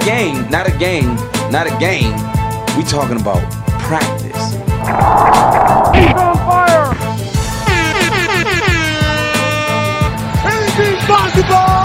game, not a game, not a game. We talking about practice. He's on fire! Anything possible!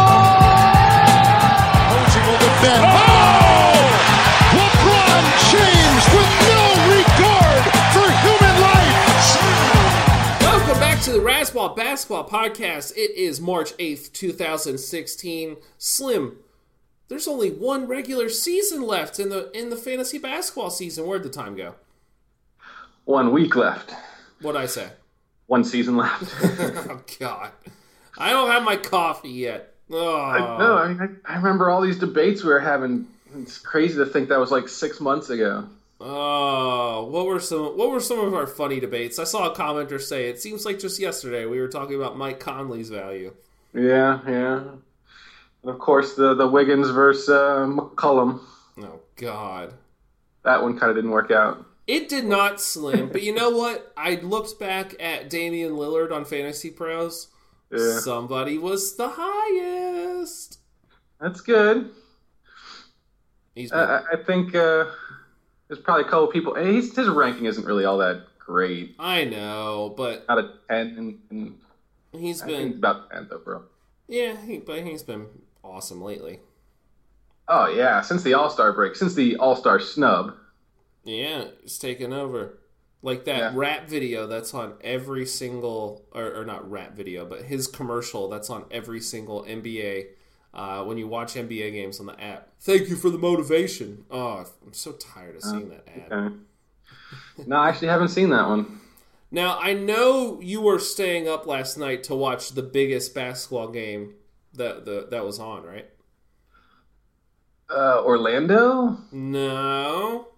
Coaching will defend. Oh! LeBron James with no regard for human life. Welcome back to the Razzball Basketball Podcast. It is March 8th, 2016. Slim, there's only one regular season left in the fantasy basketball season. Where'd the time go? 1 week left. What'd I say? 1 season left. Oh, God. I don't have my coffee yet. Oh. I remember all these debates we were having. It's crazy to think that was like 6 months ago. Oh, what were some of our funny debates? I saw a commenter say, it seems like just yesterday we were talking about Mike Conley's value. Yeah. And of course, the Wiggins versus McCollum. Oh, God. That one kind of didn't work out. It did not, Slim, but you know what? I looked back at Damian Lillard on Fantasy Pros. Yeah. Somebody was the highest. That's good. I think there's probably a couple people. His ranking isn't really all that great. I know, but out of 10, and he's been about 10th overall. Yeah, but he's been awesome lately. Oh yeah, since the All-Star break, since the All-Star snub. Yeah, it's taken over. Like that rap video that's on every single, or not rap video, but his commercial that's on every single NBA, when you watch NBA games on the app. Thank you for the motivation. Oh, I'm so tired of seeing that ad. Okay. No, I actually haven't seen that one. Now, I know you were staying up last night to watch the biggest basketball game that was on, right? Orlando? No.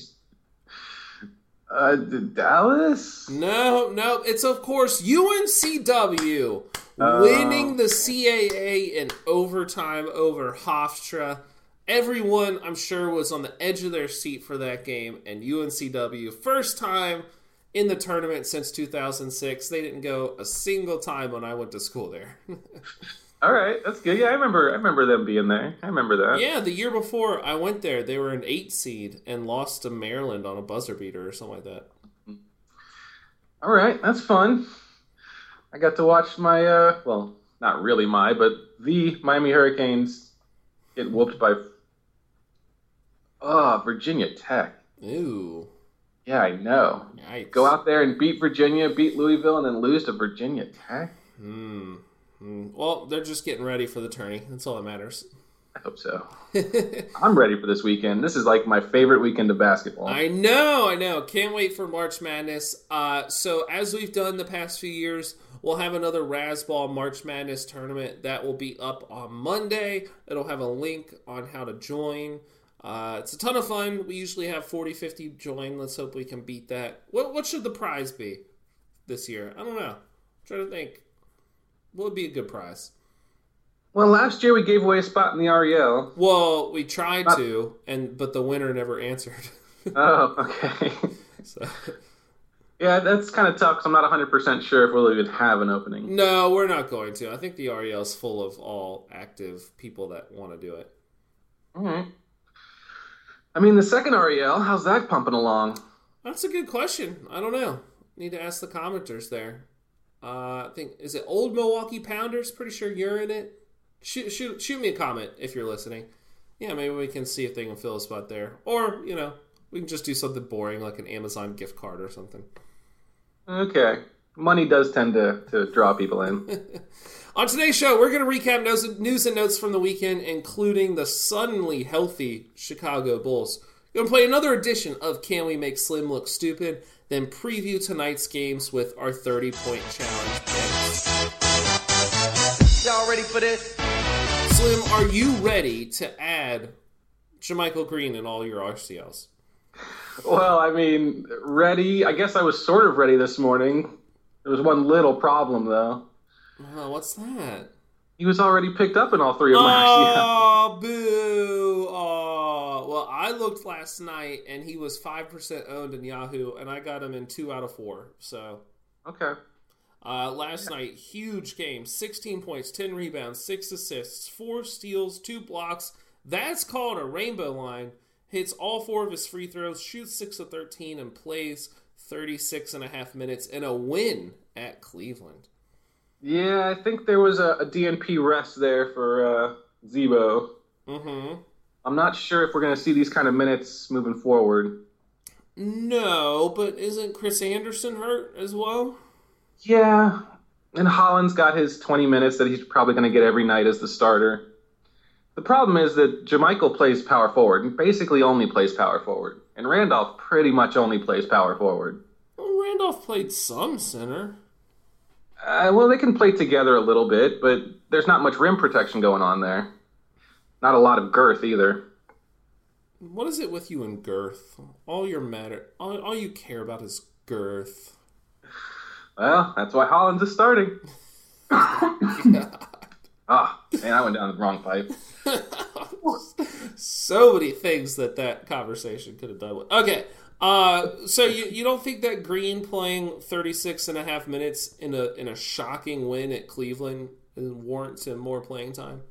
Dallas? No. It's, of course, UNCW winning the CAA in overtime over Hofstra. Everyone, I'm sure, was on the edge of their seat for that game. And UNCW, first time in the tournament since 2006. They didn't go a single time when I went to school there. All right, that's good. Yeah, I remember them being there. I remember that. Yeah, the year before I went there, they were an 8 seed and lost to Maryland on a buzzer beater or something like that. All right, that's fun. I got to watch my, well, not really but the Miami Hurricanes get whooped by Virginia Tech. Ooh. Yeah, I know. Yikes. Go out there and beat Virginia, beat Louisville, and then lose to Virginia Tech? Well, they're just getting ready for the tourney. That's all that matters. I hope so. I'm ready for this weekend. This is like my favorite weekend of basketball. I know. Can't wait for March Madness. So as we've done the past few years, we'll have another Razzball March Madness tournament that will be up on Monday. It'll have a link on how to join. It's a ton of fun. We usually have 40, 50 join. Let's hope we can beat that. What should the prize be this year? I don't know. I'm trying to think. What would be a good prize? Well, last year we gave away a spot in the REL. Well, we tried to, but the winner never answered. Oh, okay. So. Yeah, that's kind of tough because I'm not 100% sure if we'll even have an opening. No, we're not going to. I think the REL is full of all active people that want to do it. All right. I mean, the second REL, how's that pumping along? That's a good question. I don't know. Need to ask the commenters there. I think, is it Old Milwaukee Pounders? Pretty sure you're in it. Shoot me a comment if you're listening. Yeah, maybe we can see if they can fill a spot there. Or, we can just do something boring like an Amazon gift card or something. Okay. Money does tend to draw people in. On today's show, we're going to recap news and notes from the weekend, including the suddenly healthy Chicago Bulls. We're going to play another edition of Can We Make Slim Look Stupid? Then preview tonight's games with our 30-point challenge picks. Y'all ready for this? Slim, are you ready to add JaMychal Green in all your RCLs? Well, I mean, ready. I guess I was sort of ready this morning. There was one little problem, though. Oh, what's that? He was already picked up in all three of my RCLs. Oh, boo. Oh, well, I looked last night, and he was 5% owned in Yahoo, and I got him in 2 out of 4. So, okay. Last night, huge game. 16 points, 10 rebounds, 6 assists, 4 steals, 2 blocks, That's called a rainbow line. Hits all 4 of his free throws, shoots 6 of 13, and plays 36 and a half minutes in a win at Cleveland. Yeah, I think there was a DNP rest there for Zebo. Mm-hmm. I'm not sure if we're going to see these kind of minutes moving forward. No, but isn't Chris Anderson hurt as well? Yeah, and Holland's got his 20 minutes that he's probably going to get every night as the starter. The problem is that JaMychal plays power forward and basically only plays power forward. And Randolph pretty much only plays power forward. Well, Randolph played some center. Well, they can play together a little bit, but there's not much rim protection going on there. Not a lot of girth either. What is it with you and girth? All you care about is girth. Well, that's why Holland's is starting. God. Man, I went down the wrong pipe. So many things that conversation could have done with. Okay, so you don't think that Green playing 36 and a half minutes in a shocking win at Cleveland warrants him more playing time?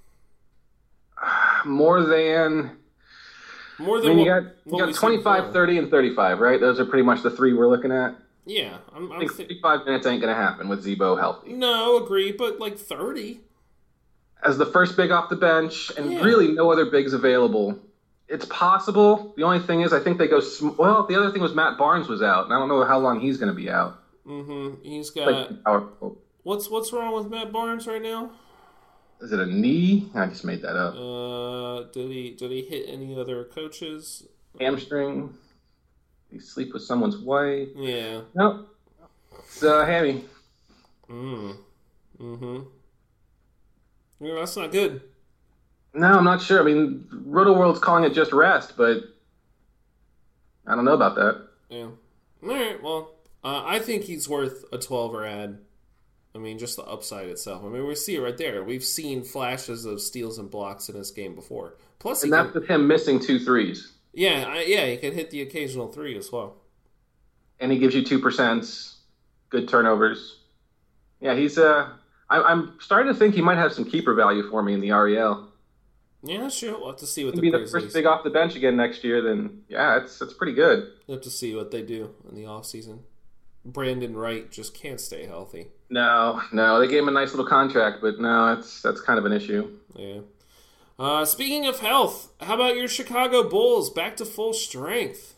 More than you got 25, 30, and 35, right? Those are pretty much the 3 we're looking at. Yeah, I think 35 minutes ain't going to happen with Zebo healthy. No, agree, but like 30. As the first big off the bench, and really no other bigs available. It's possible. The only thing is, I think they go... Well, the other thing was Matt Barnes was out, and I don't know how long he's going to be out. Mm-hmm. He's got... What's wrong with Matt Barnes right now? Is it a knee? I just made that up. Did he hit any other coaches? Hamstring. Did he sleep with someone's wife? Yeah. Nope. It's hammy. Mm-hmm. Yeah, that's not good. No, I'm not sure. I mean, RotoWorld's calling it just rest, but I don't know about that. Yeah. All right, well, I think he's worth a 12er ad. I mean, just the upside itself. I mean, we see it right there. We've seen flashes of steals and blocks in this game before. Plus, and that's with him missing 2 threes. Yeah, he can hit the occasional 3 as well. And he gives you 2%, good turnovers. Yeah, he's I'm starting to think he might have some keeper value for me in the REL. Yeah, sure. We'll have to see what the Grizzlies. Be the first big off the bench again next year. Then it's pretty good. We'll have to see what they do in the offseason. Brandon Wright just can't stay healthy. No, they gave him a nice little contract, but no, that's kind of an issue. Yeah. Speaking of health, how about your Chicago Bulls back to full strength?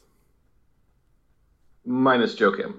Minus Joakim.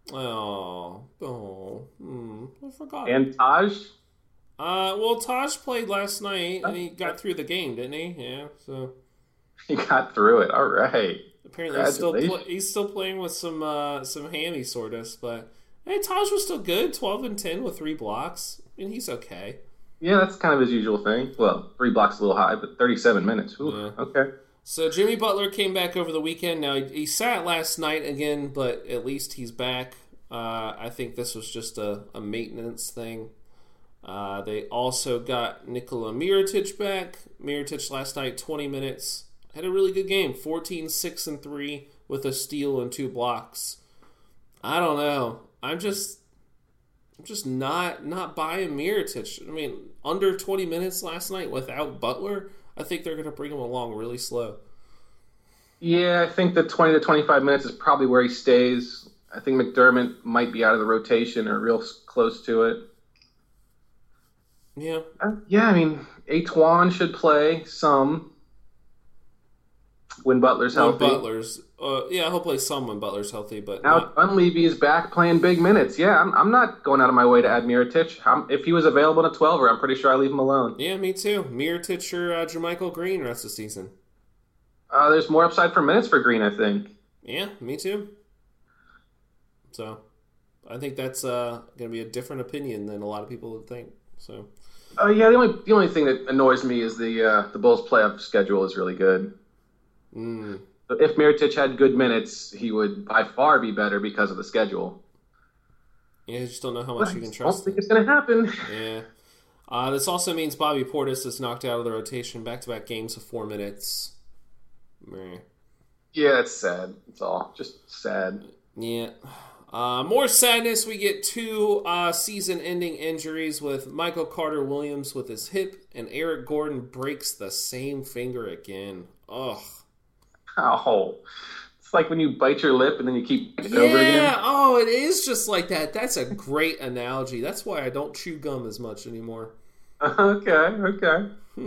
I forgot. And Taj? Well, Taj played last night, and he got through the game, didn't he? Yeah, so... He got through it, all right. Apparently he's still playing with some hammy soreness, but... Hey, Taj was still good, 12 and 10 with 3 blocks. I mean, he's okay. Yeah, that's kind of his usual thing. Well, 3 blocks a little high, but 37 minutes. Ooh, yeah. Okay. So Jimmy Butler came back over the weekend. Now, he sat last night again, but at least he's back. I think this was just a maintenance thing. They also got Nikola Mirotic back. Mirotic last night, 20 minutes. Had a really good game. 14, 6, and 3 with a steal and 2 blocks. I don't know. I'm just not buying Mirotic. I mean, under 20 minutes last night without Butler, I think they're going to bring him along really slow. Yeah, I think the 20 to 25 minutes is probably where he stays. I think McDermott might be out of the rotation or real close to it. Yeah. I mean, Antoine should play some when Butler's healthy. He'll play some when Butler's healthy, but now Dunleavy is back playing big minutes. Yeah, I'm not going out of my way to add Mirotic. If he was available in a 12er, I'm pretty sure I leave him alone. Yeah, me too. Mirotic or JaMychal Green rest of the season. There's more upside for minutes for Green, I think. Yeah, me too. So, I think that's going to be a different opinion than a lot of people would think. So. The only thing that annoys me is the Bulls' playoff schedule is really good. But if Mirotic had good minutes, he would by far be better because of the schedule. Yeah, I just don't know how much you can trust. I don't think it's going to happen. Yeah. This also means Bobby Portis is knocked out of the rotation, back-to-back games of 4 minutes. Meh. Yeah, it's sad. It's all just sad. Yeah. More sadness. We get two season-ending injuries with Michael Carter-Williams with his hip, and Eric Gordon breaks the same finger again. Ugh. Oh, it's like when you bite your lip and then you keep it over again. Yeah, oh, it is just like that. That's a great analogy. That's why I don't chew gum as much anymore. Okay.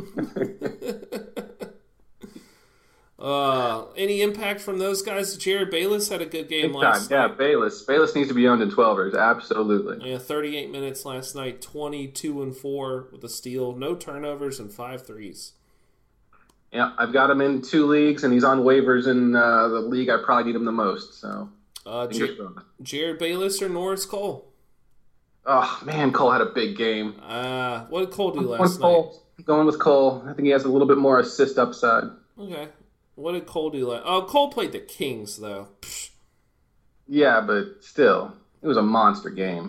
Any impact from those guys? Jared Bayless had a good game Big last time. night. Yeah, Bayless needs to be owned in 12ers. Absolutely. Yeah, 38 minutes last night, 22-4 with a steal, no turnovers, and 5 threes. Yeah, I've got him in 2 leagues, and he's on waivers in the league I probably need him the most. So, Jared Bayless or Norris Cole? Oh, man, Cole had a big game. What did Cole do last night? Going with Cole. I think he has a little bit more assist upside. Okay. What did Cole do last? Oh, Cole played the Kings, though. Psh. Yeah, but still, it was a monster game.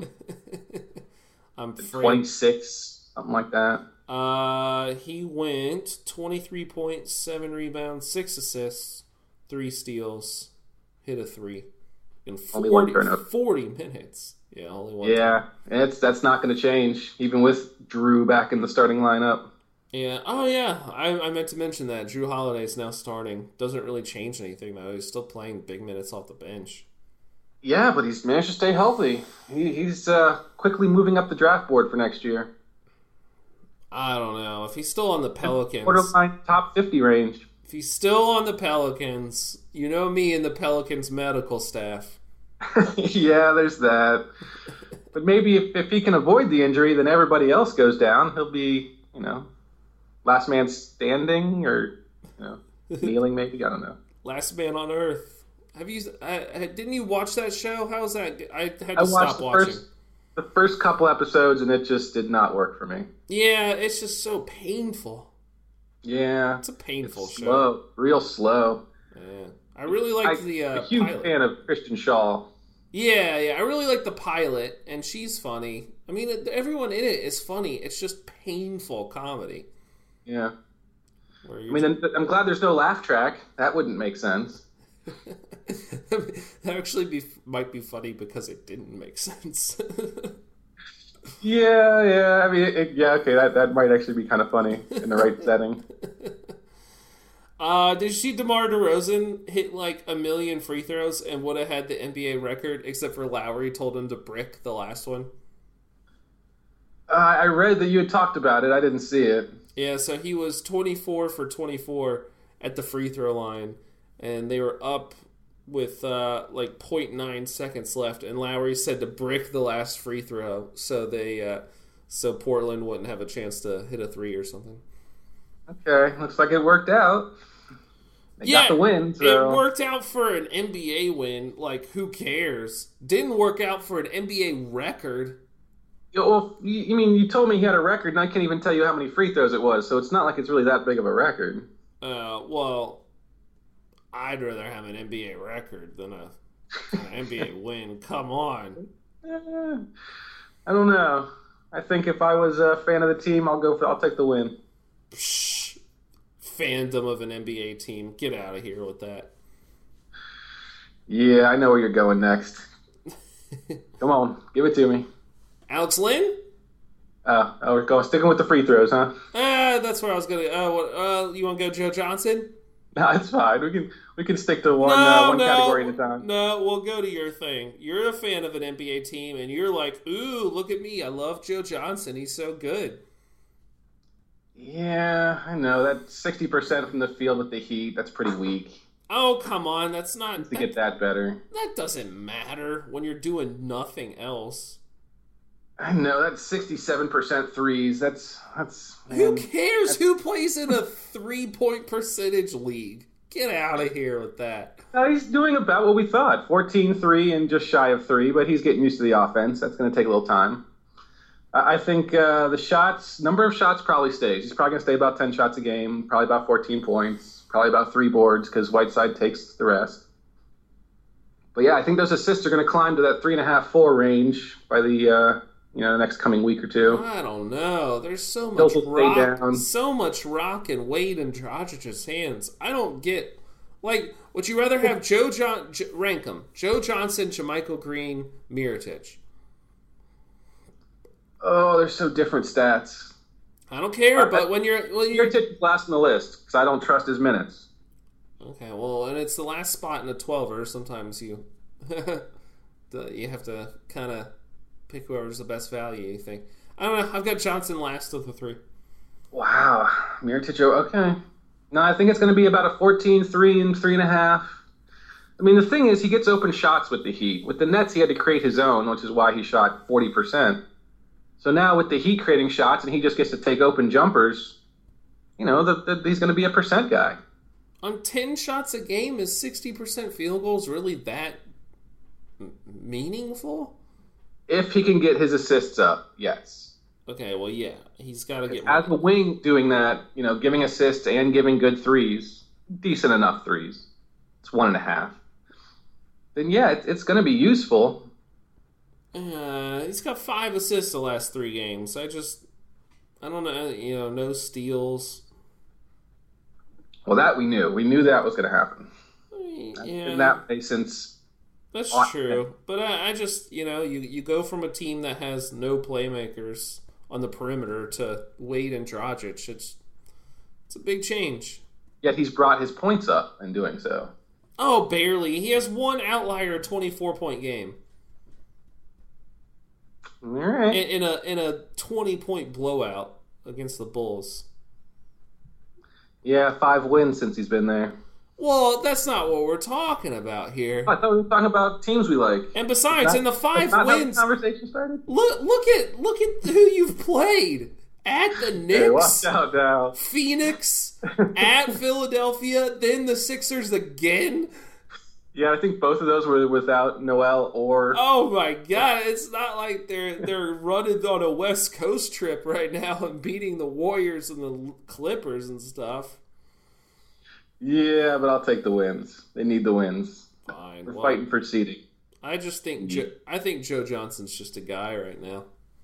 I'm 26, something like that. He went 23 points, 7 rebounds, 6 assists, 3 steals, hit a 3 in 40 minutes. Yeah, only one. Yeah, that's not going to change, even with Drew back in the starting lineup. Yeah. Oh, yeah. I meant to mention that Drew Holiday's now starting. Doesn't really change anything though. He's still playing big minutes off the bench. Yeah, but he's managed to stay healthy. He's quickly moving up the draft board for next year. I don't know. If he's still on the Pelicans. Borderline top 50 range. If he's still on the Pelicans, you know me and the Pelicans medical staff. Yeah, there's that. But maybe if he can avoid the injury, then everybody else goes down. He'll be, last man standing or, kneeling maybe. I don't know. Last man on earth. Have you? Didn't you watch that show? How's that? I had to stop watching. The first couple episodes, and it just did not work for me. Yeah, it's just so painful. Yeah, it's a painful show. Slow, real slow. Yeah, I really like a huge pilot. fan of Kristen Shaw. Yeah, I really like the pilot, and she's funny. I mean, everyone in it is funny. It's just painful comedy. Yeah. I'm glad there's no laugh track. That wouldn't make sense. That actually might be funny because it didn't make sense. Yeah. I mean, okay. That might actually be kind of funny in the right setting. Did you see DeMar DeRozan hit like 1 million free throws and would have had the NBA record, except for Lowry told him to brick the last one? I read that you had talked about it. I didn't see it. Yeah, so he was 24 for 24 at the free throw line, and they were up with like 0.9 seconds left, and Lowry said to brick the last free throw so Portland wouldn't have a chance to hit a 3 or something. Okay, looks like it worked out. They got the win. So. It worked out for an NBA win. Like, who cares? Didn't work out for an NBA record. Well, you told me he had a record, and I can't even tell you how many free throws it was, so it's not like it's really that big of a record. Well, I'd rather have an NBA record than an NBA win. Come on. I don't know. I think if I was a fan of the team, I'll take the win. Psh, fandom of an NBA team. Get out of here with that. Yeah, I know where you're going next. Come on, give it to me. Alex Lynn? We're going sticking with the free throws, huh? That's where I was going to. You want to go Joe Johnson? No, it's fine. We can stick to one category at a time. No, we'll go to your thing. You're a fan of an NBA team, and you're like, ooh, look at me. I love Joe Johnson. He's so good. Yeah, I know. That 60% from the field with the Heat, that's pretty weak. Oh, come on. That's not... To get that better. That doesn't matter when you're doing nothing else. I know. That's 67% threes. That's who cares who plays in a 3-point percentage league? Get out of here with that. He's doing about what we thought. 14-3 and just shy of 3, but he's getting used to the offense. That's going to take a little time. I think the number of shots probably stays. He's probably going to stay about 10 shots a game, probably about 14 points, probably about 3 boards because Whiteside takes the rest. But yeah, I think those assists are going to climb to that 3.5-4 range by the next coming week or two. I don't know. There's so much rock and weight in Dragic's hands. I don't get Like, would you rather have rank them? Joe Johnson, JaMychal Green, Mirotic. Oh, they're so different stats. I don't care, but when you're Mirotic is last on the list because I don't trust his minutes. Okay, well, and it's the last spot in a 12er. Sometimes you you have to kind of pick whoever's the best value, you think. I don't know. I've got Johnson last of the three. Wow. Mirotic, okay. No, I think it's going to be about a 14-3 and 3.5. I mean, the thing is, he gets open shots with the Heat. With the Nets, he had to create his own, which is why he shot 40%. So now with the Heat creating shots and he just gets to take open jumpers, he's going to be a percent guy. On 10 shots a game, is 60% field goals really that meaningful? If he can get his assists up, yes. Okay, well, yeah. He's got to get as a wing doing that, giving assists and giving good threes, decent enough threes. It's 1.5. Then, yeah, it's going to be useful. He's got 5 assists the last 3 games. I don't know, no steals. Well, that we knew. We knew that was going to happen. Yeah. In that way since... That's true. But I just, you go from a team that has no playmakers on the perimeter to Wade and Dragic. It's a big change. Yet he's brought his points up in doing so. Oh, barely. He has one outlier 24-point game. All right. In a 20-point blowout against the Bulls. Yeah, 5 wins since he's been there. Well, that's not what we're talking about here. I thought we were talking about teams we like. And besides, in the 5 wins, how the conversation started. Look at who you've played. At the Knicks, hey, watch out now. Phoenix, at Philadelphia, then the Sixers again. Yeah, I think both of those were without Noel or... Oh my God, it's not like they're running on a West Coast trip right now and beating the Warriors and the Clippers and stuff. Yeah, but I'll take the wins. They need the wins. Fine. We're fighting for seeding. I just think I think Joe Johnson's just a guy right now.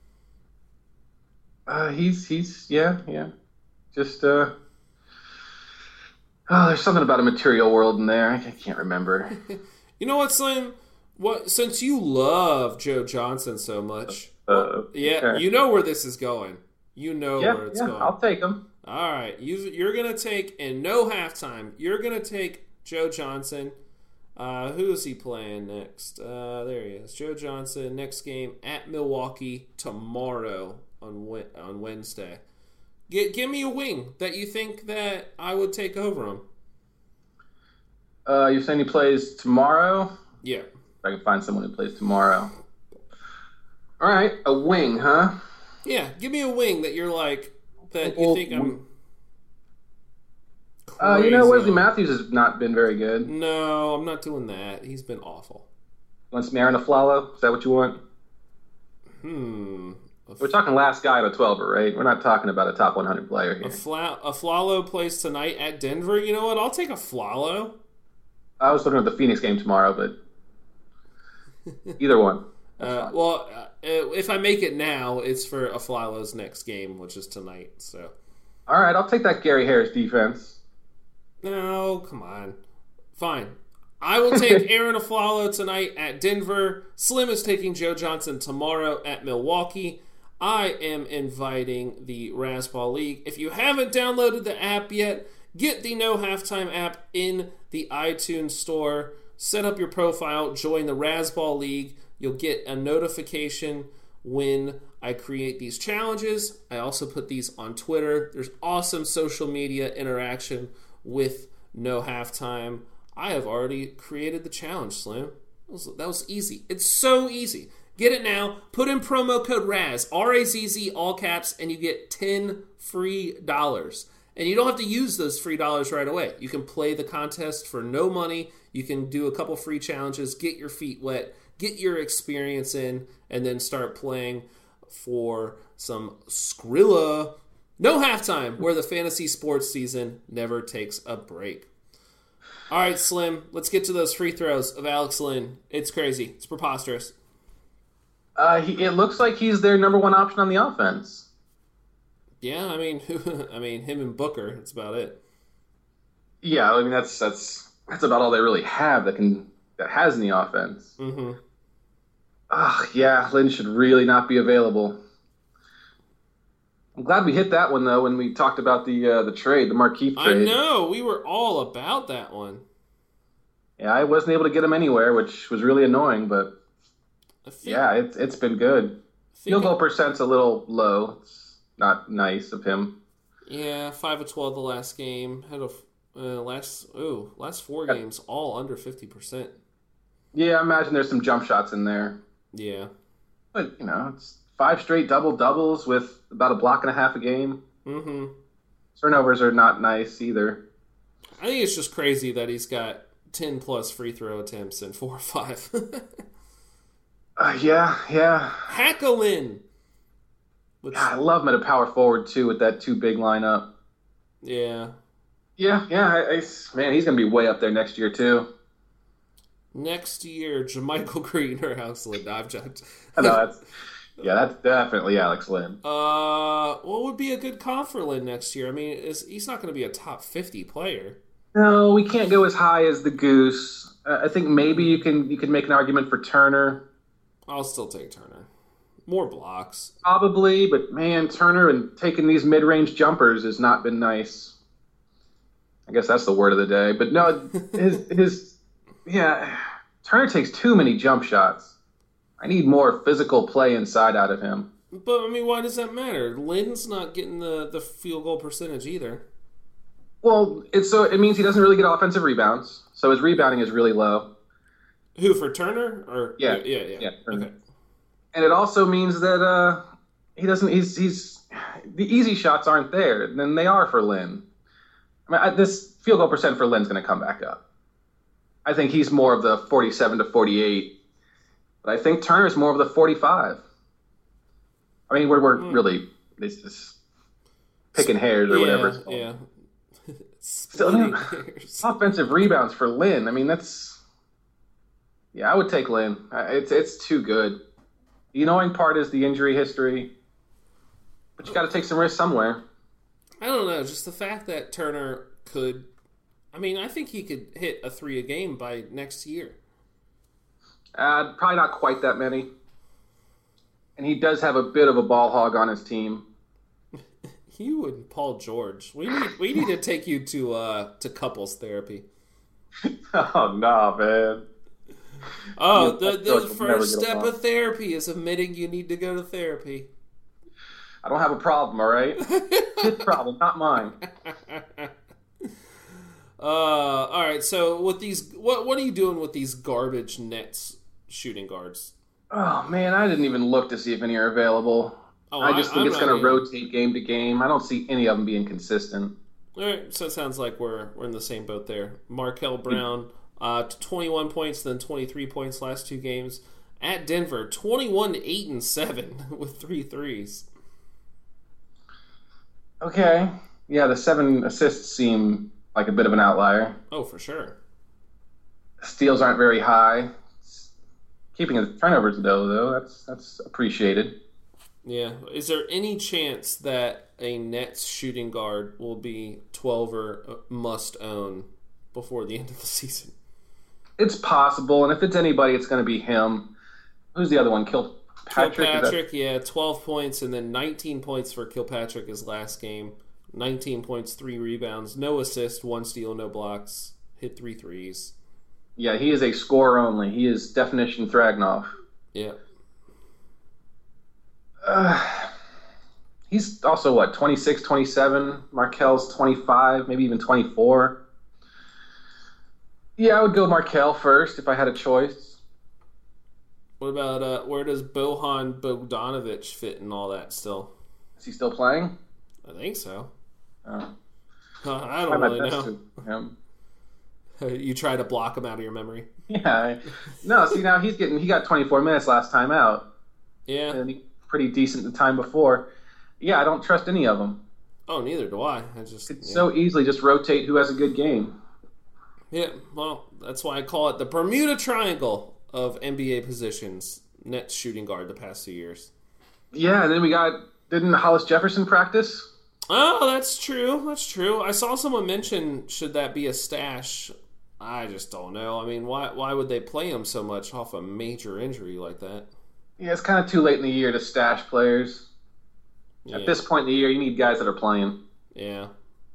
He's yeah. Just there's something about a material world in there. I can't remember. You know what, Slim? Since you love Joe Johnson so much, you know where this is going. You know where it's going. I'll take him. All right, you're gonna take in no halftime. You're gonna take Joe Johnson. Who is he playing next? There he is, Joe Johnson. Next game at Milwaukee tomorrow on Wednesday. Give me a wing that you think that I would take over him. You're saying he plays tomorrow? Yeah. If I can find someone who plays tomorrow. All right, a wing, huh? Yeah, give me a wing that you're like that you think I'm. Wesley Matthews has not been very good. No, I'm not doing that. He's been awful. You want some Aaron Aflalo? Is that what you want? We're talking last guy on a 12er, right? We're not talking about a top 100 player here. Aflalo plays tonight at Denver. You know what? I'll take Aflalo. I was looking at the Phoenix game tomorrow, but either one. If I make it now, it's for Aflalo's next game, which is tonight. So, all right, I'll take that Gary Harris defense. No, come on. Fine. I will take Aaron Aflalo tonight at Denver. Slim is taking Joe Johnson tomorrow at Milwaukee. I am inviting the Razzball League. If you haven't downloaded the app yet, get the No Halftime app in the iTunes store. Set up your profile. Join the Razzball League. You'll get a notification when I create these challenges. I also put these on Twitter. There's awesome social media interaction with No Halftime. I have already created the challenge, Slim. That was easy. It's so easy. Get it now. Put in promo code RAZ, R-A-Z-Z, all caps, and you get $10 free. And you don't have to use those free dollars right away. You can play the contest for no money. You can do a couple free challenges, get your feet wet, get your experience in, and then start playing for some Skrilla. No Halftime, where the fantasy sports season never takes a break. All right, Slim, let's get to those free throws of Alex Len. It's crazy. It's preposterous. It looks like he's their number one option on the offense. Yeah, I mean, him and Booker. That's about it. Yeah, I mean that's that's about all they really have that has in the offense. Mm-hmm. Yeah, Lynn should really not be available. I'm glad we hit that one, though, when we talked about the trade, the Markieff trade. I know. We were all about that one. Yeah, I wasn't able to get him anywhere, which was really annoying, but it's been good. Field goal percent's a little low. It's not nice of him. Yeah, 5 of 12 the last game. Had last 4 games all under 50%. Yeah, I imagine there's some jump shots in there. Yeah. But, it's 5 straight double-doubles with about a block and a half a game. Mm-hmm. Turnovers are not nice either. I think it's just crazy that he's got 10-plus free throw attempts and 4 or 5. Yeah. Hackelin! I love him at a power forward, too, with that 2 big lineup. Yeah. Yeah. Man, he's going to be way up there next year, too. Next year, JaMychal Green or Alex Lynn. No, I've joked. No, that's definitely Alex Lynn. What would be a good comp for Lynn next year? I mean, he's not going to be a top 50 player. No, we can't go as high as the Goose. I think maybe you can make an argument for Turner. I'll still take Turner. More blocks. Probably, but man, Turner and taking these mid-range jumpers has not been nice. I guess that's the word of the day. But no, Turner takes too many jump shots. I need more physical play inside out of him. But, I mean, why does that matter? Lynn's not getting the field goal percentage either. Well, it means he doesn't really get offensive rebounds, so his rebounding is really low. Who, for Turner? Or Yeah. Okay. And it also means that he doesn't. He's the easy shots aren't there, than they are for Lynn. I mean, this field goal percent for Lynn's going to come back up. I think he's more of the 47 to 48, but I think Turner's more of the 45. I mean, we're really just picking hairs or whatever. Yeah. So, offensive rebounds for Lynn. I mean, I would take Lynn. It's too good. The annoying part is the injury history, but you got to take some risks somewhere. I don't know. Just the fact that Turner could. I mean, I think he could hit a 3 a game by next year. Probably not quite that many. And he does have a bit of a ball hog on his team. You and Paul George. We need to take you to couples therapy. Oh no, man. Oh, the first step of therapy is admitting you need to go to therapy. I don't have a problem, all right? His problem, not mine. All right. So with these, what are you doing with these garbage Nets shooting guards? Oh man, I didn't even look to see if any are available. I just think it's going to rotate game to game. I don't see any of them being consistent. All right, so it sounds like we're in the same boat there. Markel Brown, 21 points, then 23 points last 2 games. At Denver, 21-8-7 with 3 threes. Okay. Yeah, the 7 assists seem like a bit of an outlier. Oh, for sure. Steals aren't very high. Keeping his turnovers though, that's appreciated. Yeah. Is there any chance that a Nets shooting guard will be 12 or must own before the end of the season? It's possible, and if it's anybody, it's going to be him. Who's the other one? Kilpatrick, yeah, 12 points, and then 19 points for Kilpatrick his last game. 19 points, 3 rebounds, no assist, 1 steal, no blocks, hit 3 threes. Yeah, he is a scorer only. He is definition Thragnoff. Yeah. He's also, 26, 27? Markel's 25, maybe even 24. Yeah, I would go Markel first if I had a choice. What about, where does Bojan Bogdanovic fit in all that still? Is he still playing? I think so. Oh. I don't really know. You try to block him out of your memory. Yeah. No, see, now he got 24 minutes last time out. Yeah. And he pretty decent the time before. Yeah, I don't trust any of them. Oh, neither do I. So easily just rotate who has a good game. Yeah, well, that's why I call it the Bermuda Triangle of NBA positions. Nets shooting guard the past 2 years. Yeah, and then didn't Hollis Jefferson practice? Oh, that's true. That's true. I saw someone mention, should that be a stash? I just don't know. I mean, why would they play him so much off a major injury like that? Yeah, it's kind of too late in the year to stash players. Yeah. At this point in the year, you need guys that are playing. Yeah.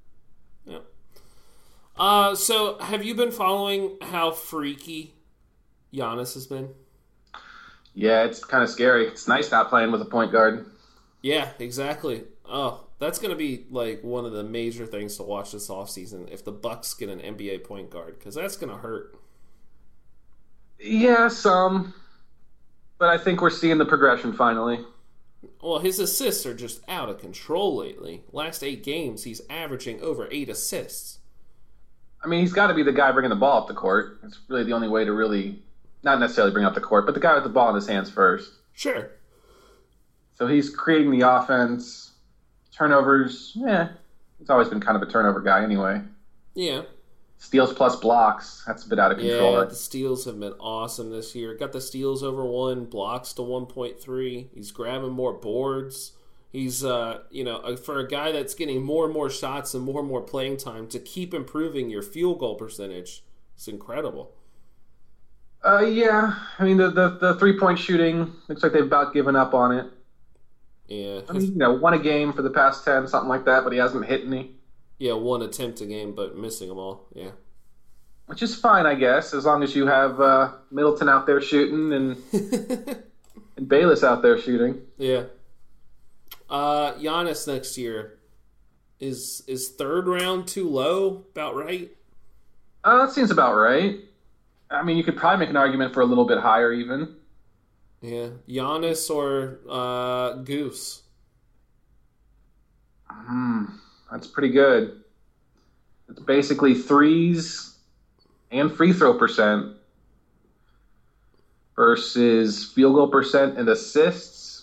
So have you been following how freaky Giannis has been? Yeah, it's kind of scary. It's nice not playing with a point guard. Yeah, exactly. Oh, that's going to be like one of the major things to watch this offseason if the Bucks get an NBA point guard, because that's going to hurt. Yeah, some. But I think we're seeing the progression finally. Well, his assists are just out of control lately. Last 8 games, he's averaging over 8 assists. I mean, he's got to be the guy bringing the ball up the court. It's really the only way to really, not necessarily bring up the court, but the guy with the ball in his hands first. Sure. So he's creating the offense. Turnovers, he's always been kind of a turnover guy anyway. Yeah. Steals plus blocks, that's a bit out of control. Yeah, the steals have been awesome this year. Got the steals over 1, blocks to 1.3. He's grabbing more boards. He's, for a guy that's getting more and more shots and more playing time, to keep improving your field goal percentage, it's incredible. Yeah. I mean, the three-point shooting, looks like they've about given up on it. Yeah. I mean, won a game for the past 10, something like that, but he hasn't hit any. Yeah, 1 attempt a game, but missing them all. Yeah. Which is fine, I guess, as long as you have Middleton out there shooting and and Bayless out there shooting. Yeah. Giannis next year, is 3rd round too low? About right? That seems about right. I mean, you could probably make an argument for a little bit higher even. Yeah. Giannis or Goose? That's pretty good. It's basically threes and free throw percent versus field goal percent and assists.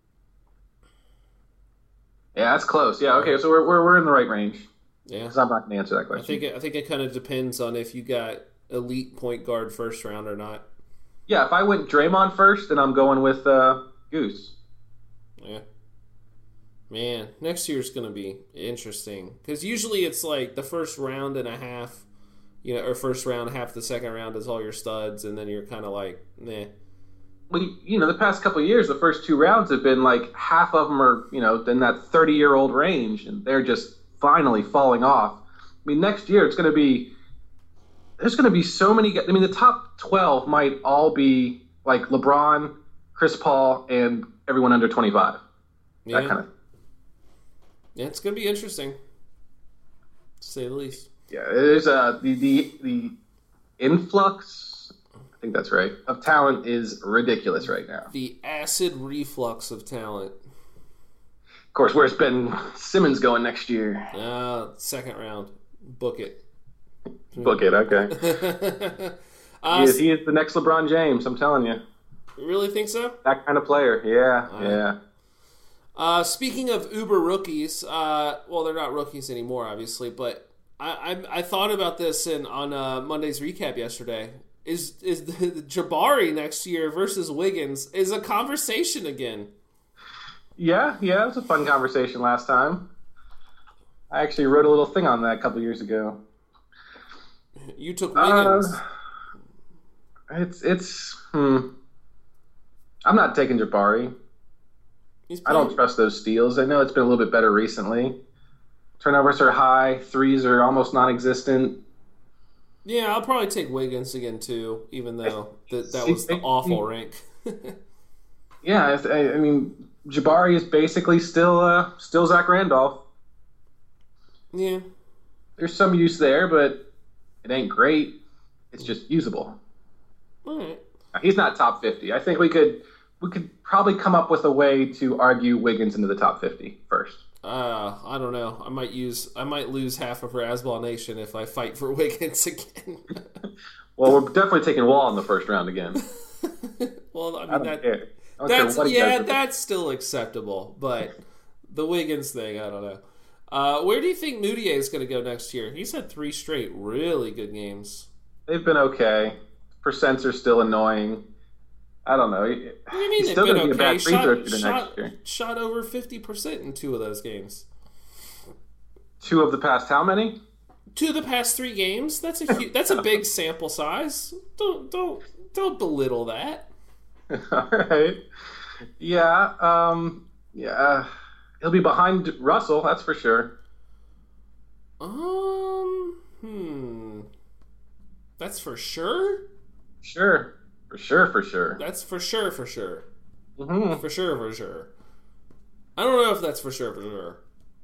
Yeah, that's close. Yeah, okay, so we're in the right range. Yeah. Because I'm not going to answer that question. I think it kind of depends on if you got elite point guard first round or not. Yeah, if I went Draymond first, then I'm going with Goose. Yeah. Man, next year's going to be interesting. Because usually it's like the first round and a half, or first round, half the second round is all your studs, and then you're kind of like, meh. Well, the past couple of years, the first 2 rounds have been like half of them are, in that 30-year-old range, and they're just finally falling off. I mean, next year there's going to be so many. I mean, the top 12 might all be like LeBron, Chris Paul, and everyone under 25. Yeah. That kind of. Yeah, it's going to be interesting, to say the least. Yeah, there's the influx, I think that's right, of talent is ridiculous right now. The acid reflux of talent. Of course, where's Ben Simmons going next year? Second round. Book it. Book it, okay. He is the next LeBron James, I'm telling you. You really think so? That kind of player, yeah. Speaking of Uber rookies, well, they're not rookies anymore, obviously, but I thought about this on Monday's recap yesterday. Is the Jabari next year versus Wiggins is a conversation again? Yeah, it was a fun conversation last time. I actually wrote a little thing on that a couple years ago. You took Wiggins. I'm not taking Jabari. I don't trust those steals. I know it's been a little bit better recently. Turnovers are high. Threes are almost non-existent. Yeah, I'll probably take Wiggins again, too, even though that was the awful rank. Yeah, I mean, Jabari is basically still Zach Randolph. Yeah. There's some use there, but it ain't great. It's just usable. All right. He's not top 50. I think we could probably come up with a way to argue Wiggins into the top 50 first. I don't know. I might lose half of Razzball Nation if I fight for Wiggins again. Well, we're definitely taking Wall in the first round again. Well, I don't care. That's still acceptable, but the Wiggins thing, I don't know. Where do you think Moutier is going to go next year? He's had 3 straight really good games. They've been okay. Percents are still annoying. I don't know. What do you mean He's still going to be a bad free throw shooter next year. Shot over 50% in 2 of those games. 2 of the past how many? To the past 3 games, that's a big sample size. Don't belittle that. All right. Yeah. Yeah. He'll be behind Russell, that's for sure. That's for sure? Sure. For sure. That's for sure. Mm-hmm. For sure. I don't know if that's for sure.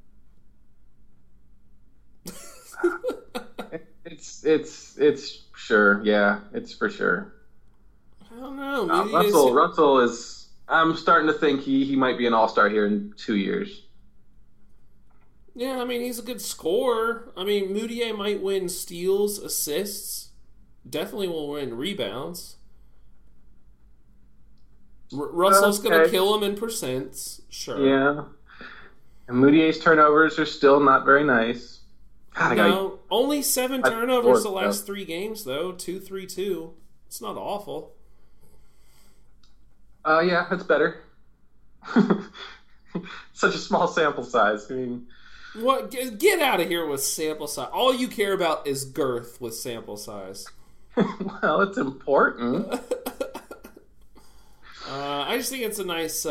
It's sure. Yeah, it's for sure. I don't know. Russell is. I'm starting to think he might be an all-star here in 2 years. Yeah, I mean, he's a good scorer. I mean, Moutier might win steals, assists. Definitely will win rebounds. Russell's going to kill him in percents. Sure. Yeah. And Moutier's turnovers are still not very nice. God, only 7 turnovers the last 3 games, though. 2-3-2. It's not awful. Yeah, that's better. Such a small sample size. I mean, what? Get out of here with sample size. All you care about is girth with sample size. Well, it's important. I just think it's a nice,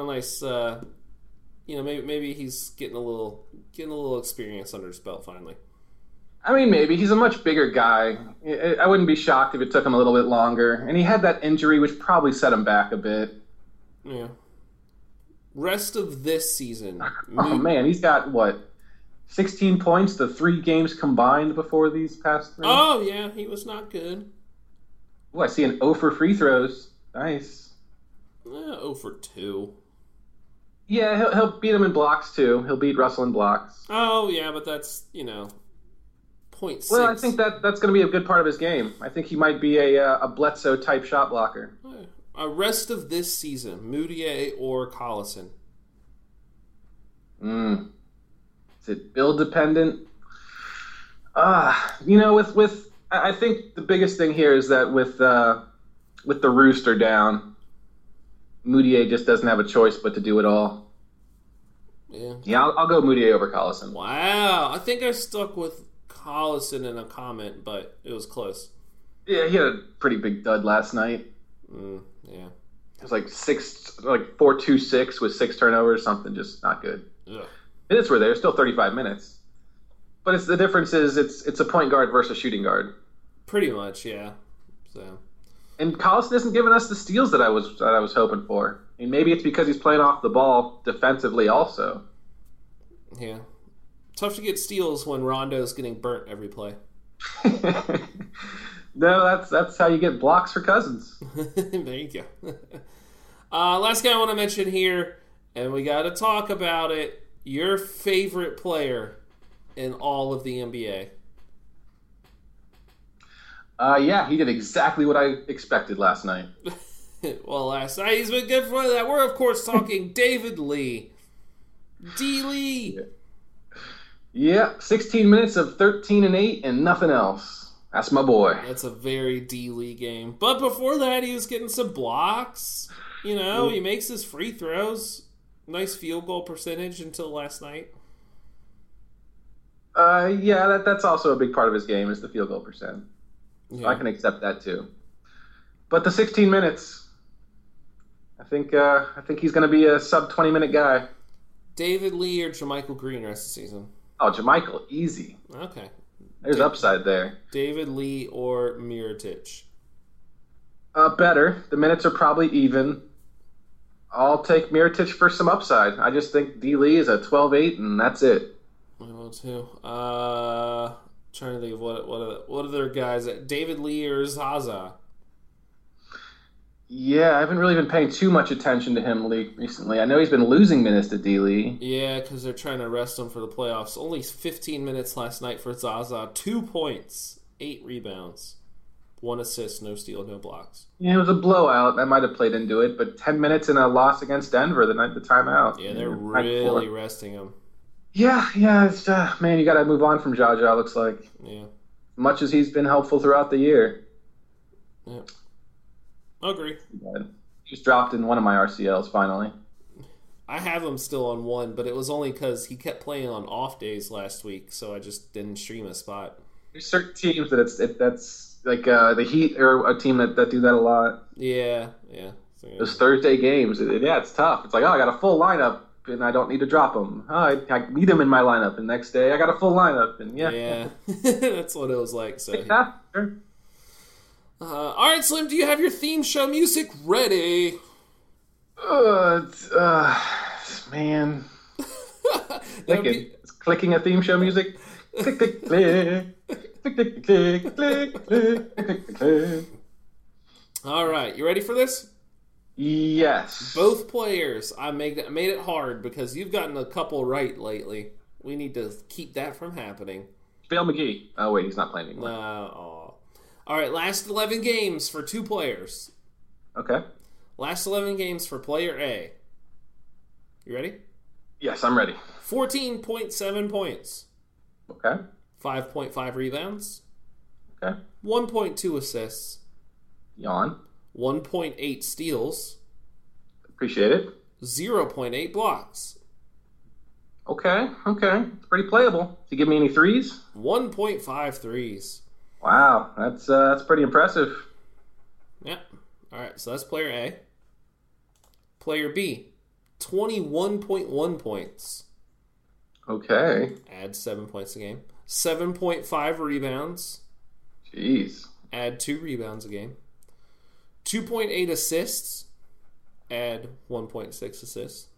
maybe he's getting a little experience under his belt finally. I mean, maybe he's a much bigger guy. I wouldn't be shocked if it took him a little bit longer. And he had that injury, which probably set him back a bit. Yeah. Rest of this season. Oh man, he's got 16 points the 3 games combined before these past 3? Oh yeah, he was not good. Oh, I see an 0 for free throws. Nice. 0 for 2. Yeah, he'll beat him in blocks too. He'll beat Russell in blocks. Oh yeah, but that's 0.6. Well, I think that's going to be a good part of his game. I think he might be a Bledsoe type shot blocker. Rest of this season, Moutier or Collison? Is it build dependent? With I think the biggest thing here is that with the rooster down, Moutier just doesn't have a choice but to do it all. Yeah, I'll go Moutier over Collison. Wow, I think I stuck with Collison in a comment, but it was close. Yeah, he had a pretty big dud last night. Yeah, it was like 4-2-6 with 6 turnovers, something just not good. Ugh. Minutes were there, still 35 minutes, but the difference is it's a point guard versus shooting guard. Pretty much, yeah. So. And Collison isn't giving us the steals that I was hoping for. I mean, maybe it's because he's playing off the ball defensively also. Yeah. Tough to get steals when Rondo's getting burnt every play. No, that's how you get blocks for Cousins. There you go. Last guy I want to mention here, and we got to talk about it, your favorite player in all of the NBA. Yeah, he did exactly what I expected last night. Well, last night he's been good for that. We're, of course, talking David Lee. D-Lee. Yeah, 16 minutes of 13 and 8 and nothing else. That's my boy. That's a very D-Lee game. But before that, he was getting some blocks. He makes his free throws. Nice field goal percentage until last night. Yeah, that's also a big part of his game is the field goal percent. Yeah. So I can accept that too. But the 16 minutes, I think he's going to be a sub 20-minute guy. David Lee or JaMychal Green rest of the season? Oh, JaMychal, easy. Okay. There's upside there. David Lee or Mirotic? Better. The minutes are probably even. I'll take Mirotic for some upside. I just think D. Lee is a 12-8, and that's it. I will too. Trying to think of what other guys. David Lee or Zaza? Yeah, I haven't really been paying too much attention to him recently. I know he's been losing minutes to D. Lee. Yeah, because they're trying to rest him for the playoffs. Only 15 minutes last night for Zaza. 2 points, 8 rebounds, 1 assist, no steal, no blocks. Yeah, it was a blowout. That might have played into it, but 10 minutes in a loss against Denver the night the timeout. Yeah, they're really resting him. Yeah. It's man, you got to move on from Ja. Looks like. Yeah. Much as he's been helpful throughout the year. Yeah. Agree. He was dropped in one of my RCLs finally. I have him still on 1, but it was only because he kept playing on off days last week, so I just didn't stream a spot. There's certain teams that's like the Heat are a team that do that a lot. Yeah. So, Those Thursday games, it's tough. It's like, I got a full lineup and I don't need to drop them. I need them in my lineup, and next day I got a full lineup, and yeah. That's what it was like. So, sure. all right, Slim, do you have your theme show music ready? Man. It's clicking a theme show music. Click, click, click. Click, click, click, click, click, click, click. All right, you ready for this? Yes. Both players. I made it hard because you've gotten a couple right lately. We need to keep that from happening. Bill McGee. Oh, wait, he's not playing anymore. All right, last 11 games for 2 players. Okay. Last 11 games for player A. You ready? Yes, I'm ready. 14.7 points. Okay. 5.5 rebounds. Okay. 1.2 assists. Yawn. 1.8 steals. Appreciate it. 0.8 blocks. Okay. It's pretty playable. Did you give me any threes? 1.5 threes. Wow, that's pretty impressive. Yeah. All right, so that's player A. Player B, 21.1 points. Okay. Add 7 points a game. 7.5 rebounds. Jeez. Add 2 rebounds a game. 2.8 assists. Add 1.6 assists.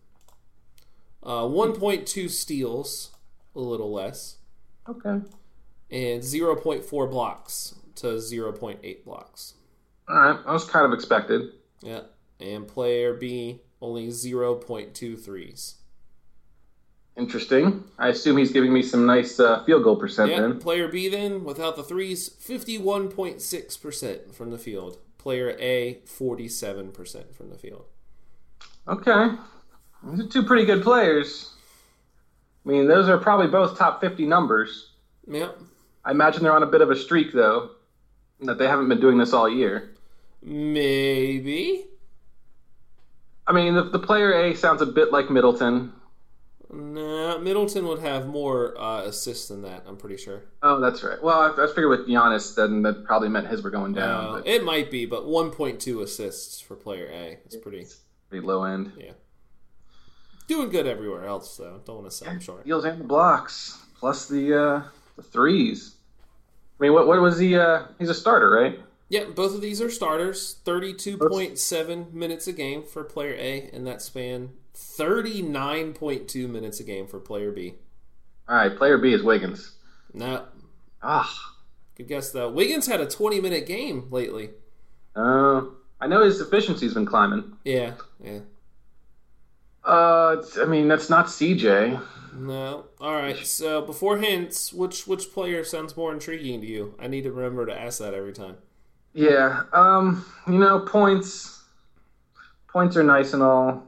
1.2 steals, a little less. Okay. And 0.4 blocks to 0.8 blocks. All right, that was kind of expected. Yeah. And player B, only 0.2 threes. Interesting. I assume he's giving me some nice field goal percent Yeah, then. player B then, without the threes, 51.6% from the field. Player A, 47% from the field. Okay. These are 2 pretty good players. I mean, those are probably both top 50 numbers. Yep. I imagine they're on a bit of a streak, though, that they haven't been doing this all year. Maybe. I mean, the player A sounds a bit like Middleton. Nah, Middleton would have more assists than that, I'm pretty sure. Oh, that's right. Well, I figured with Giannis, then that probably meant his were going down. But It might be, but 1.2 assists for player A. It's pretty low end. Yeah. Doing good everywhere else, though. Don't want to sell him short. Steals and the blocks, plus the threes. I mean, what was he? He's a starter, right? Yeah, both of these are starters. 32.7 minutes a game for player A in that span. 39.2 minutes a game for player B. All right, player B is Wiggins. No. Ah. Good guess, though. Wiggins had a 20-minute game lately. I know his efficiency's been climbing. Yeah. I mean, that's not CJ. No. All right. So before hints, which player sounds more intriguing to you? I need to remember to ask that every time. Yeah. Points are nice and all.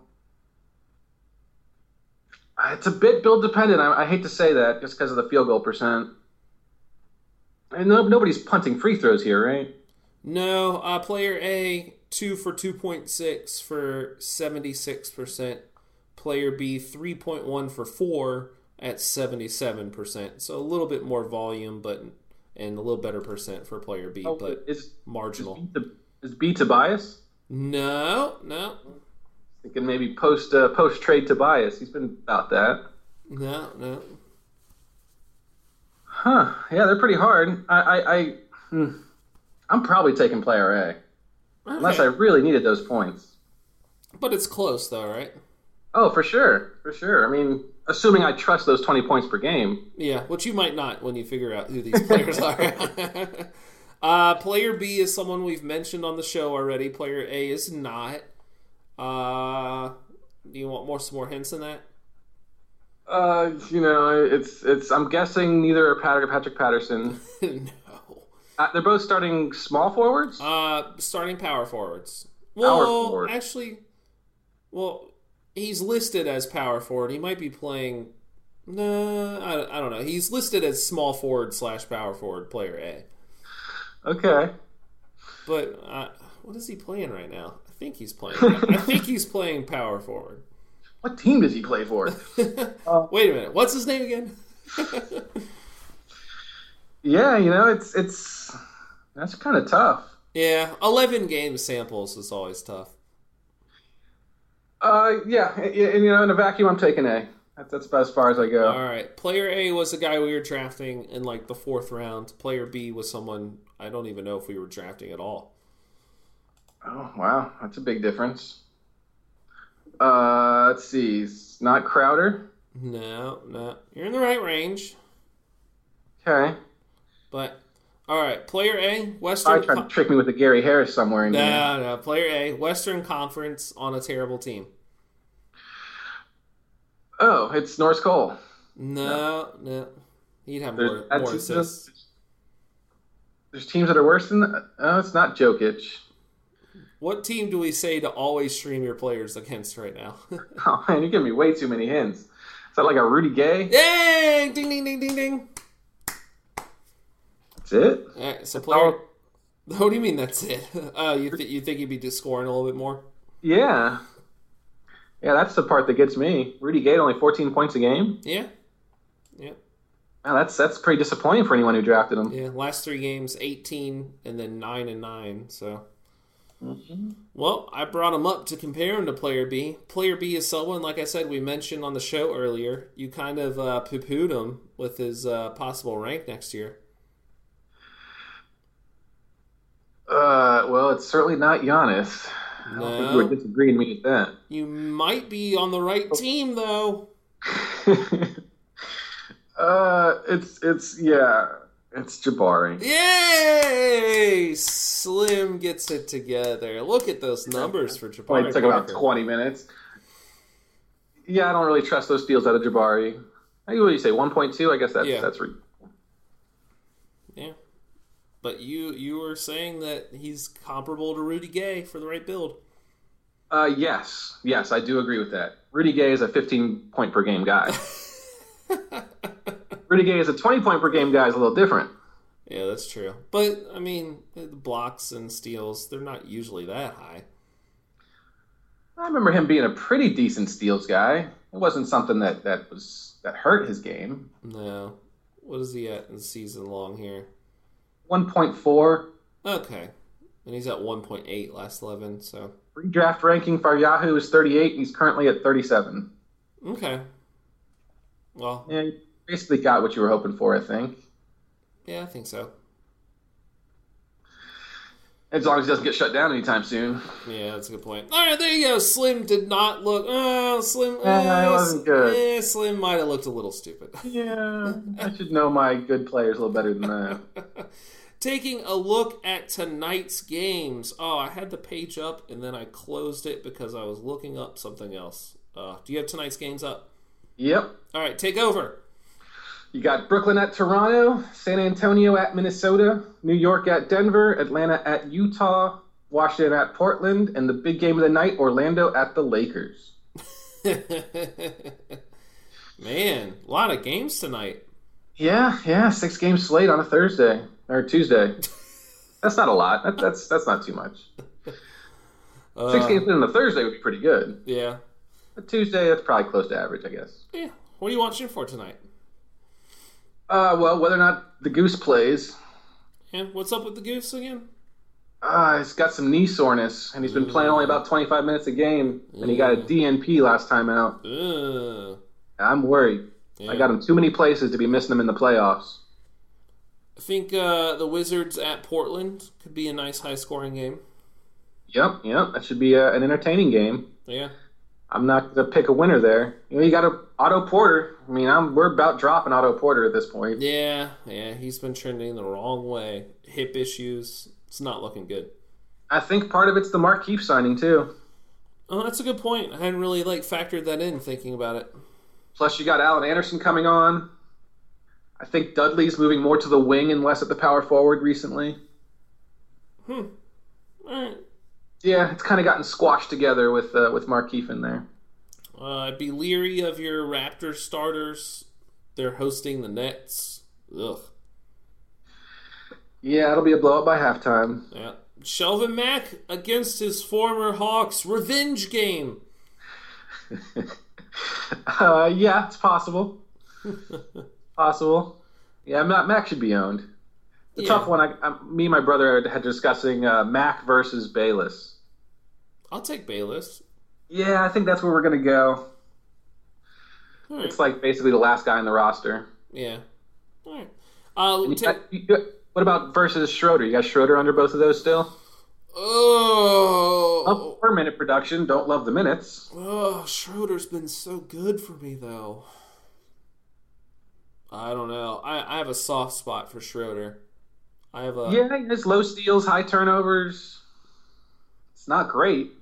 It's a bit build dependent. I hate to say that just because of the field goal percent. And nobody's punting free throws here, right? No. Player A, 2 for 2.6 for 76%. Player B, 3.1 for 4 at 77%. So a little bit more volume, and a little better percent for player B, but it's marginal. Is B Tobias? No. Thinking maybe post trade Tobias. He's been about that. No. Huh? Yeah, they're pretty hard. I'm probably taking player A, unless I really needed those points. But it's close, though, right? Oh, for sure. I mean, assuming I trust those 20 points per game. Yeah, which you might not when you figure out who these players are. Player B is someone we've mentioned on the show already. Player A is not. Do you want some more hints than that? It's. I'm guessing neither are Patrick Patterson. No. They're both starting small forwards. Starting power forwards. Power forward. Actually, he's listed as power forward. He might be playing. No, I don't know. He's listed as small forward / power forward. Player A. Okay. But what is he playing right now? I think he's playing. I think he's playing power forward. What team does he play for? Wait a minute. What's his name again? Yeah, it's that's kind of tough. Yeah, 11 game samples is always tough. Yeah, and in a vacuum, I'm taking A. That's about as far as I go. All right. Player A was a guy we were drafting in like the 4th round. Player B was someone I don't even know if we were drafting at all. Oh, wow. That's a big difference. Let's see. It's not Crowder. No. You're in the right range. Okay. But, all right. Player A, I Western... tried to trick me with the Gary Harris somewhere in there. No. Player A, Western Conference on a terrible team. Oh, it's Norris Cole. No. He'd have There's more assists. There's teams that are worse than that. Oh, it's not Jokic. What team do we say to always stream your players against right now? Oh, man, you're giving me way too many hints. Is that like a Rudy Gay? Yay! Ding, ding, ding, ding, ding. That's it? All right, so player... What do you mean that's it? You think he'd be just scoring a little bit more? Yeah. Yeah, that's the part that gets me. Rudy Gay only 14 points a game? Yeah. Wow, that's pretty disappointing for anyone who drafted him. Yeah, last 3 games, 18, and then 9 and 9, so... Well, I brought him up to compare him to Player B. Player B is someone, like I said, we mentioned on the show earlier. You kind of poo-pooed him with his possible rank next year. Well, it's certainly not Giannis. I don't think you would disagree with me with that. You might be on the right team, though. It's Jabari. Yay! Slim gets it together. Look at those numbers for Jabari. It took about 20 minutes. Yeah, I don't really trust those steals out of Jabari. What do you say, 1.2? I guess that's reasonable. Yeah. But you were saying that he's comparable to Rudy Gay for the right build. Yes, I do agree with that. Rudy Gay is a 15-point per game guy. Rudy Gay is a 20-point per game guy is a little different. Yeah, that's true. But, I mean, the blocks and steals, they're not usually that high. I remember him being a pretty decent steals guy. It wasn't something that hurt his game. No. What is he at in season long here? 1.4. Okay. And he's at 1.8 last 11, so... Redraft ranking for Yahoo is 38. He's currently at 37. Okay. Well... Yeah, you basically got what you were hoping for, I think. Yeah, I think so. As long as he doesn't get shut down anytime soon. Yeah, that's a good point. All right, there you go. Slim did not look... Slim... it wasn't good. Slim might have looked a little stupid. Yeah, I should know my good players a little better than that. Taking a look at tonight's games. Oh, I had the page up, and then I closed it because I was looking up something else. Do you have tonight's games up? Yep. All right, take over. You got Brooklyn at Toronto, San Antonio at Minnesota, New York at Denver, Atlanta at Utah, Washington at Portland, and the big game of the night, Orlando at the Lakers. Man, a lot of games tonight. Yeah, 6-game slate on a Thursday or Tuesday. That's not a lot. That's not too much. 6 games on a Thursday would be pretty good. Yeah. A Tuesday, that's probably close to average, I guess. Yeah. What are you watching for tonight? Well, whether or not the Goose plays. Yeah, what's up with the Goose again? He's got some knee soreness, and he's been playing only about 25 minutes a game, and he got a DNP last time out. I'm worried. Yeah. I got him too many places to be missing him in the playoffs. I think the Wizards at Portland could be a nice high-scoring game. Yep. That should be an entertaining game. Yeah. I'm not going to pick a winner there. You got Otto Porter. I mean, we're about dropping Otto Porter at this point. Yeah, he's been trending the wrong way. Hip issues. It's not looking good. I think part of it's the Markieff signing, too. Oh, that's a good point. I hadn't really factored that in thinking about it. Plus, you got Allen Anderson coming on. I think Dudley's moving more to the wing and less at the power forward recently. All right. Yeah, it's kind of gotten squashed together with Markieff in there. I'd be leery of your Raptors starters. They're hosting the Nets. Ugh. Yeah, it'll be a blowout by halftime. Yeah. Shelvin Mack against his former Hawks revenge game. Yeah, it's possible. Possible. Yeah, Mac should be owned. The tough one. Me and my brother had discussing Mac versus Bayless. I'll take Bayless. Yeah, I think that's where we're gonna go. Right. It's like basically the last guy in the roster. Yeah. All right. What about versus Schroeder? You got Schroeder under both of those still? Oh, per minute production. Don't love the minutes. Oh, Schroeder's been so good for me, though. I don't know. I have a soft spot for Schroeder. He has low steals, high turnovers. It's not great.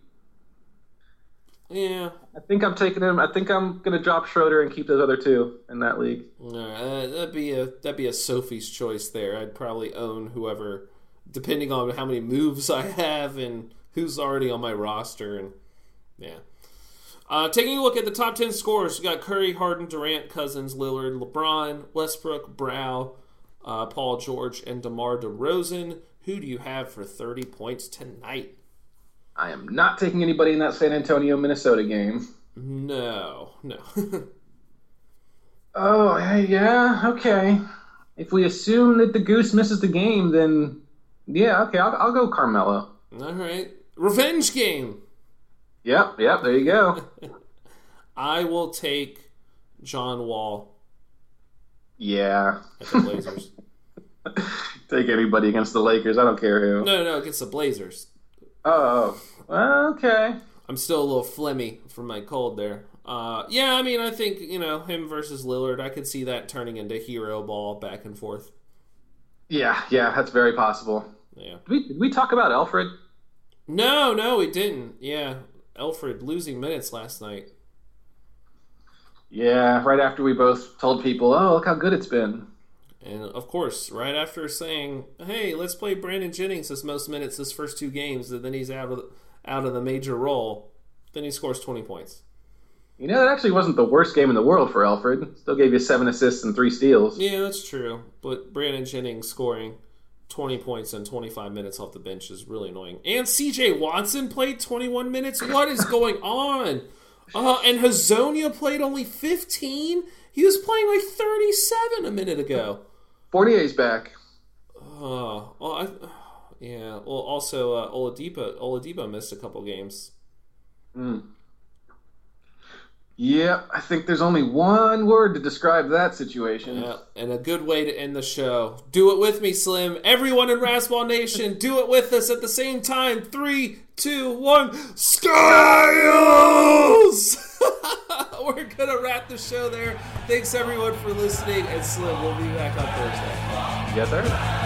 Yeah. I think I'm taking him. I think I'm going to drop Schroeder and keep those other two in that league. That'd be a Sophie's choice there. I'd probably own whoever, depending on how many moves I have and who's already on my roster. And yeah. Taking a look at the top 10 scores, we got Curry, Harden, Durant, Cousins, Lillard, LeBron, Westbrook, Brow, Paul George, and DeMar DeRozan. Who do you have for 30 points tonight? I am not taking anybody in that San Antonio, Minnesota game. No. Oh, yeah, okay. If we assume that the Goose misses the game, then yeah, okay, I'll go Carmelo. All right. Revenge game. Yep, there you go. I will take John Wall. Yeah. At the Blazers. Take anybody against the Lakers. I don't care who. No, against the Blazers. Oh, okay. I'm still a little phlegmy from my cold there. I think, him versus Lillard, I could see that turning into hero ball back and forth. Yeah, that's very possible. Yeah. Did we talk about Alfred? No, we didn't. Yeah, Alfred losing minutes last night. Yeah, right after we both told people, oh, look how good it's been. And, of course, right after saying, hey, let's play Brandon Jennings his most minutes his first two games, and then he's out of the major role, then he scores 20 points. That actually wasn't the worst game in the world for Alfred. Still gave you 7 assists and 3 steals. Yeah, that's true. But Brandon Jennings scoring 20 points in 25 minutes off the bench is really annoying. And C.J. Watson played 21 minutes? What is going on? And Hazonia played only 15? He was playing like 37 a minute ago. 48's back. Also, Oladipo missed a couple games. Yeah, I think there's only one word to describe that situation. Yeah, and a good way to end the show. Do it with me, Slim. Everyone in Razzball Nation, do it with us at the same time. 3, 2, 1. Skiles! We're going to wrap the show there. Thanks, everyone, for listening. And Slim, we'll be back on Thursday. Yes, sir.